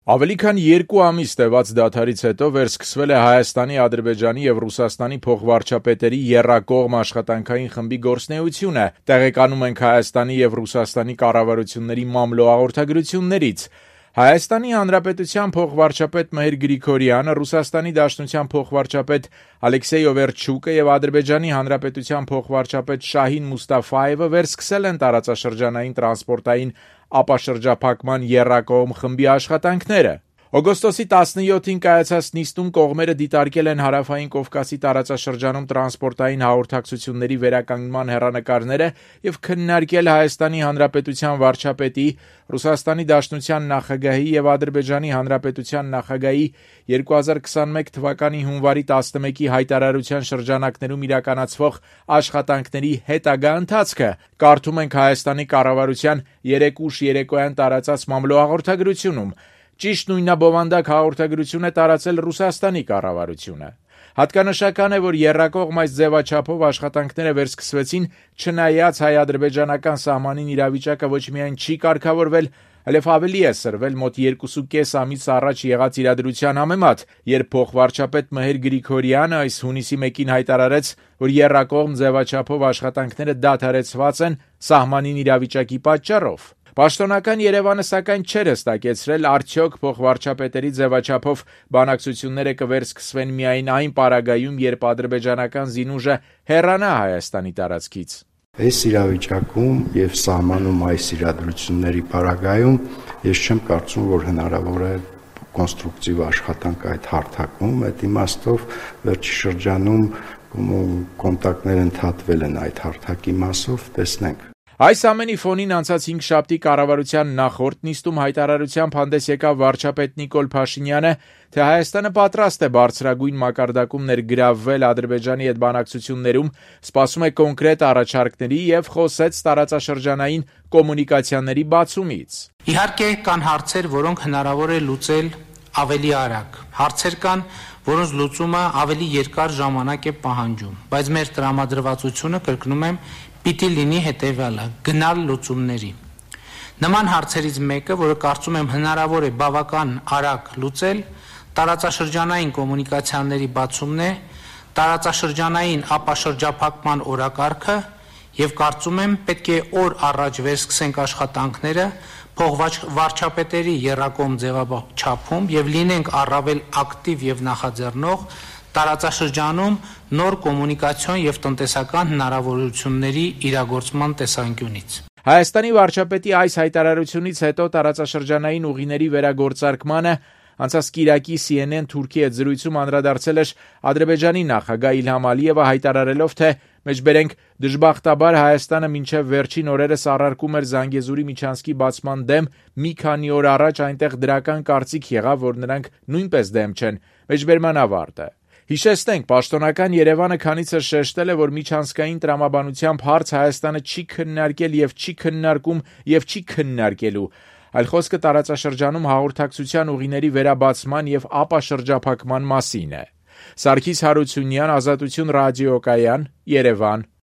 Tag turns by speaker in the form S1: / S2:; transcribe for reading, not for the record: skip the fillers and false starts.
S1: Ավելի քան 2 ամիս տևած դադարից հետո վերսկսվել է Հայաստանի, Ադրբեջանի եւ Ռուսաստանի փոխվարչապետերի եռակողմ աշխատանքային խմբի գործունեությունը, տեղեկանում ենք Հայաստանի եւ Ռուսաստանի կառավարությունների մամլո հաղորդագրություններից։ Հայաստանի Հանրապետության փոխվարչապետ Մհեր Գրիգորյանը, Ռուսաստանի Դաշնության փոխվարչապետ Ալեքսեյ Օվերչուկը եւ Ադրբեջանի Հանրապետության փոխվարչապետ Շահին Մուստաֆայևը վերսկսել են տարածաշրջանային տրանսպորտային ապաշրջափակման եռակողմ խմբի աշխատանքները։ Օգոստոսի 17-ին կայացած նիստում կողմերը դիտարկել են Հարավային Կովկասի տարածաշրջանում տրանսպորտային հաղորդակցությունների վերականգնման հեռանկարները եւ քննարկել Հայաստանի Հանրապետության վարչապետի, Ռուսաստանի Դաշնության նախագահի եւ Ադրբեջանի Հանրապետության նախագահի 2021 թվականի հունվարի 11-ի հայտարարության շրջանակներում իրականացվող աշխատանքների հետագա ընթացքը։ Կարդում ենք Հայաստանի կառավարության 3 ուշ երեկոյան տարածած մամլո հաղորդագրությունում։ Ճիշտ նույնաբովանդակ հաղորդագրություն է տարածել Ռուսաստանի կառավարությունը։ Հատկանշական է, որ եռակողմ այս ձևաչափով աշխատանքները վերսկսվեցին, չնայած հայ-ադրբեջանական սահմանին իրավիճակը ոչ միայն չի կարգավորվել, այլև ավելի է սրվել մոտ 2.5 ամիս առաջ եղած իրադրության համեմատ, երբ փոխվարչապետ Մհեր Գրիգորյանը այս հունիսի 1-ին հայտարարեց, որ եռակողմ ձևաչափով աշխատանքները դադարեցված են սահմանին իրավիճակի պատճառով։ Պաշտոնական Երևանը սակայն չէր հստակեցրել, արդյոք փոխվարչապետերի ձևաչափով բանակցությունները կվերսկսվեն միայն այն պարագայում, երբ ադրբեջանական զինուժը հեռանա Հայաստանի տարածքից։
S2: Այս իրավիճակում եւ սահմանում այս իրադրությունների պարագայում ես չեմ կարծում, որ հնարավոր է կոնստրուկտիվ աշխատանք այդ հարթակում, այդ իմաստով վերջի շրջանում կոնտակտներ ընդհատվել են այդ հարթակի մասով, տեսնենք։
S1: Այս ամենի ֆոնին անցած 5 շաբթի կառավարության նախորդ նիստում հայտարարությամբ հանդես եկավ վարչապետ Նիկոլ Փաշինյանը, թե Հայաստանը պատրաստ է բարձրագույն մակարդակում ներգրավվել Ադրբեջանի հետ բանակցություններում, սպասում է կոնկրետ առաջարկների եւ խոսեց տարածաշրջանային կոմունիկացիաների բացումից։
S3: Իհարկե կան հարցեր, որոնք հնարավոր է լուծել ավելի արագ։ Հարցեր կան, որոնց լուծումը ավելի երկար ժամանակ է պահանջում, բայց մեր տրամադրվածությունը, կրկնում եմ, պիտի լինի հետևյալը՝ գնալ լուծումների։ Նման հարցերից մեկը, որը կարծում եմ հնարավոր է բավական արագ լուծել, տարածաշրջանային կոմունիկացիաների բացումն է, տարածաշրջանային ապաշրջափակման օրակարգը եւ կարծում եմ պետք է օր առաջ վերսկսենք աշխատանքները փոխվարչապետերի եռակողմ ձևաչափում եւ լինենք առավել ակտիվ եւ նախաձեռնող տարածաշրջանում նոր կոմունիկացիոն եւ տնտեսական հնարավորությունների իրագործման տեսանկյունից։
S1: Հայաստանի վարչապետի այս հայտարարությունից հետո տարածաշրջանային ուղիների վերագործարկմանը անցած կիրակի CNN Թուրքի հետ զրույցում անդրադարձել էր Ադրբեջանի նախագահ Իլհամ Ալիևը հայտարարելով, թե մեջբերենք դժբախտաբար Հայաստանը մինչև վերջին օրերս առարկում էր Զանգեզուրի միջանցքի բացման դեմ, մի քանի օր առաջ այնտեղ դրական կարծիք եղավ, որ նրանք նույնպես դեմ չեն։ Մեջբերման ավարտը։ Հիշեցնենք, պաշտոնական Երևանը քանիցս շեշտել է, որ միջանցքային տրամաբանությամբ հարց Հայաստանը չի քննարկել եւ չի քննարկում եւ չի քննարկելու, այլ խոսքը տարածաշրջանում հաղորդակցության ուղիների վերաբացման եւ ապաշրջափակման մասին է։ Սարգիս Հարությունյան, Ազատություն ռադիոկայան, Երևան։